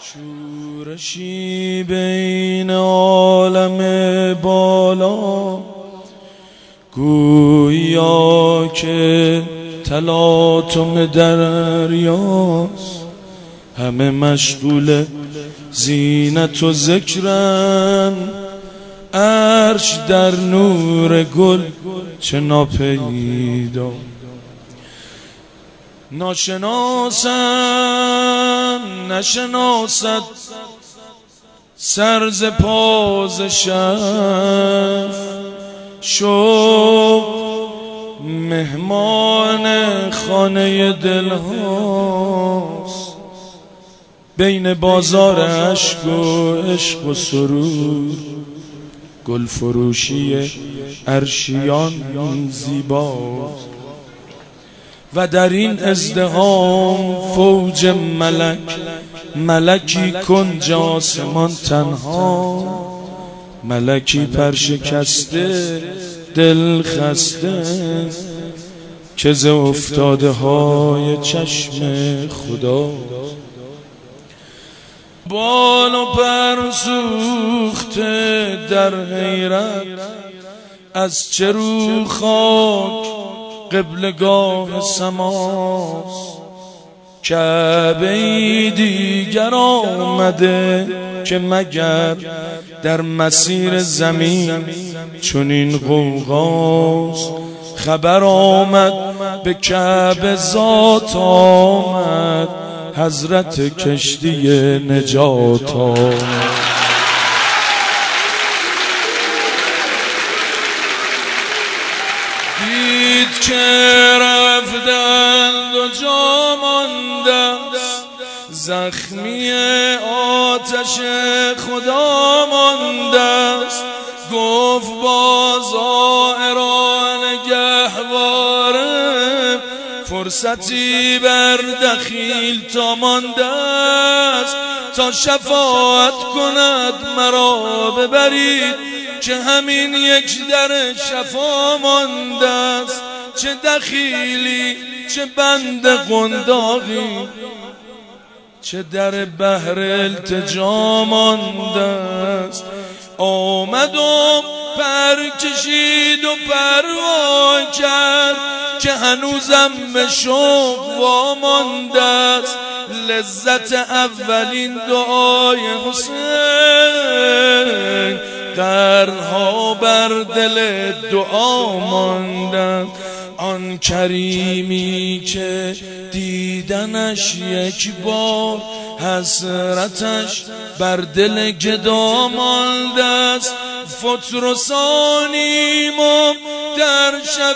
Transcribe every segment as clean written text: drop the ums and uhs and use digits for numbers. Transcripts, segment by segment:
شورشی بین عالم بالا، گویا که تلاطم دریاست. همه مشغول زینت و ذکرن، عرش در نور گل چه ناپیدا. ناشناسن نشناسد سر ز پاز شف، شو مهمان خانه دلهاست. بین بازار عشق و عشق و سرور، گل فروشی عرشیان زیباست. و در این ازدحام فوج ملک، ملکی کنج آسمان تنها، ملکی پرشکسته دل خسته، که ز افتاده های چشم خدا. بال و پر سوخته در حیرت، از چه رو خاک قبلگاه سماست. کعبه دیگر آمده که مگر در مسیر زمین چنین غوغاست. خبر آمد به کعبه ذات آمد، حضرت کشتی نجات آمد. دید که رفتند و جا مانده، زخمی آتش خدا مانده. گفت با زائران گهواره، فرصتی بر دخیل تا مانده است. تا شفاعت کند مرا ببرید، که همین یک در شفا مانده است. چه دخیلی چه بند قنداقی، چه در بحر التجا مانده است. آمد و پر کشید و پروا کرد، که هنوزم به شوق وامانده است. لذت اولین دعای حسین، قرنها بر دل دعا ماندند. آن کریمی که دیدنش یک بار، حسرتش بر دل گدا مانده است. فطر و ثانیم و در شب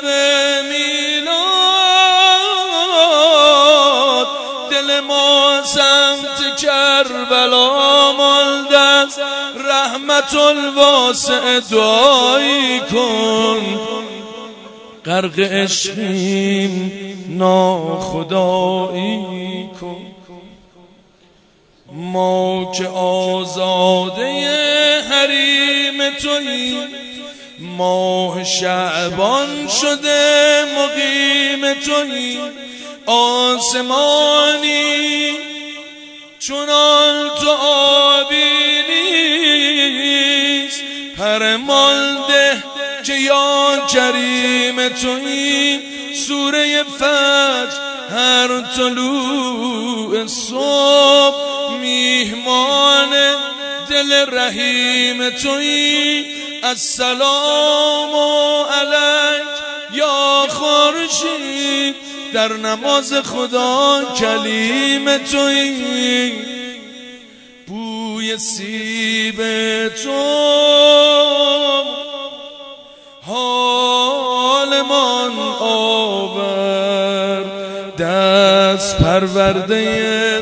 میلاد، دل ما سمت کربلا مانده است. رحمت الواسع دعایی کن، غرق عشقیم ناخدایی کن. ما که آزاده حریم توییم، ماه شعبان شده مقیم توییم. آسمانی چنان تو آبی نیست، پرمان ده که یا کریم توییم. سوره فجر هر طلوع صبح، میهمان دل رحیم تویی. السلام علیک یا خورشید، در نماز خدا کلیم تویی. بوی سیب تو حالمان آور، دست پرورده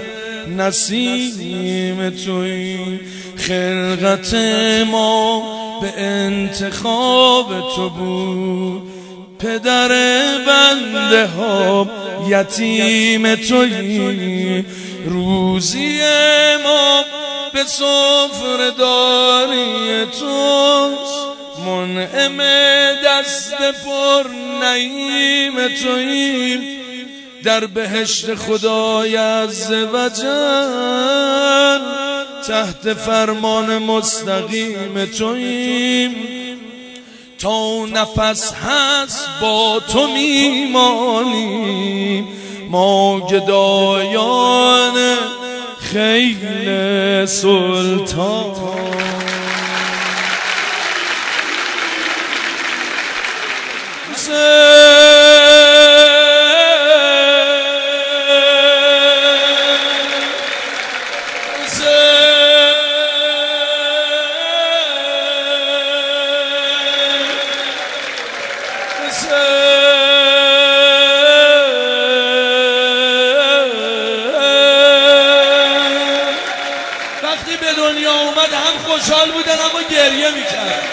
نسیم تویی. خلقت ما به انتخاب تو بود، پدر بنده ها یتیم تویی. روزی ما به سفره داری توست، منعم دست پر نعیم تویی. در بهشت خدای عز و جل تحت فرمان مستقیم توییم، تا نفس هست با تو میمانیم، ما گدایان خیل سلطان. وقتی به دنیا اومد هم خوشحال بودن اما گریه میکرد.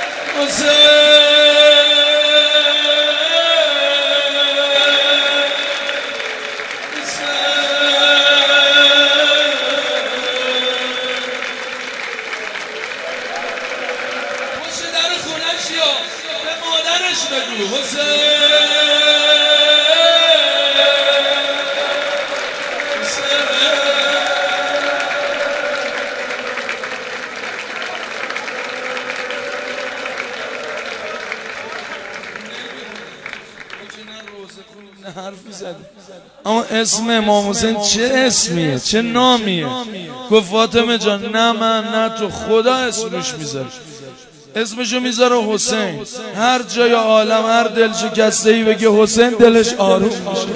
پشت در خونش یا به مادرش بگو حرفی زد. اما اسم امام حسین چه اسمیه، چه نامیه؟ گفت فاطمه جان نه من نه تو، خدا اسمش میذاره، اسمشو میذاره حسین. هر جای عالم هر دل شکسته ای بگه حسین دلش آروم میشه.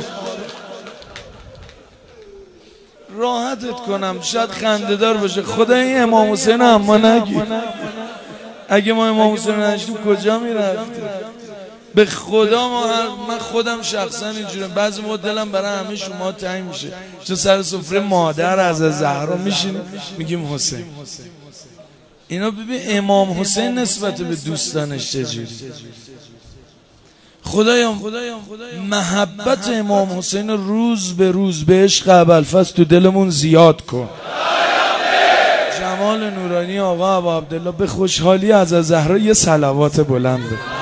راحتت کنم شاید خنده دار باشه، خدا این امام حسین اما نگی. اگه ما امام حسین نشتیم کجا میرفتیم؟ به خدا من خودم شخصا اینجوره، بعضی موقع دلم برای همه شما تنگ میشه، چون سر سفره مادر از زهرا میشینیم میگیم حسین. اینا ببین امام حسین نسبت به دوستانش چجوری. خدایا محبت امام حسین روز به روز به عشق ابوالفضل تو دلمون زیاد کن. جمال نورانی آقا ابو عبدالله به خوشحالی از زهرا یه صلوات بلند.